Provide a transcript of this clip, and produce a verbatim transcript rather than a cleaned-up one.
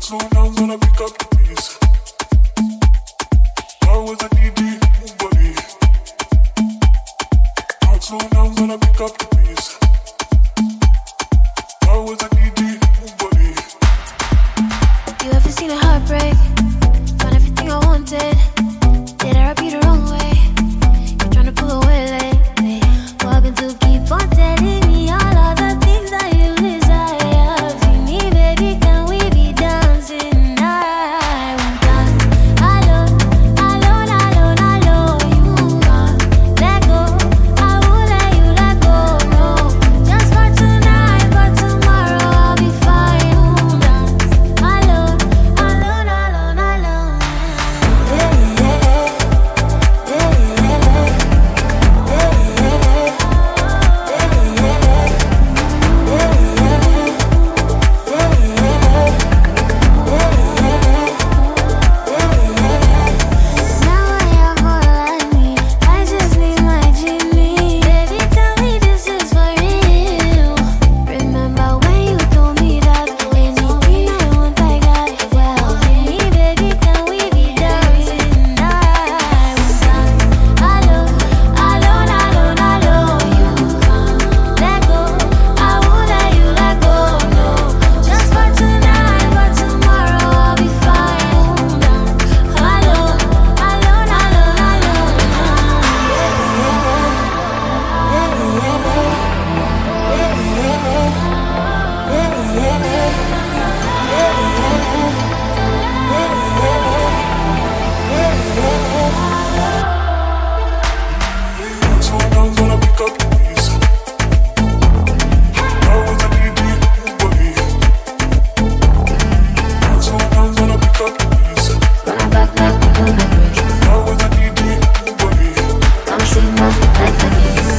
slow down, gonna pick up the pace. I was a D D, move body. I slow down, gonna pick up the pace. I was a D D, move body. You ever seen a heartbreak? Found everything I wanted. Did I rub you the wrong way? You're trying to pull away lately. Walking to keep on telling me all of the things that you desire. See me, baby, can we be dancing now? Alone, alone, alone, alone. You can't let go. I won't let you let go, no. Just for tonight, but tomorrow I'll be fine. Ooh, dance alone, alone, alone, alone. Yeah, yeah, yeah, yeah, yeah, yeah. Come see my life again.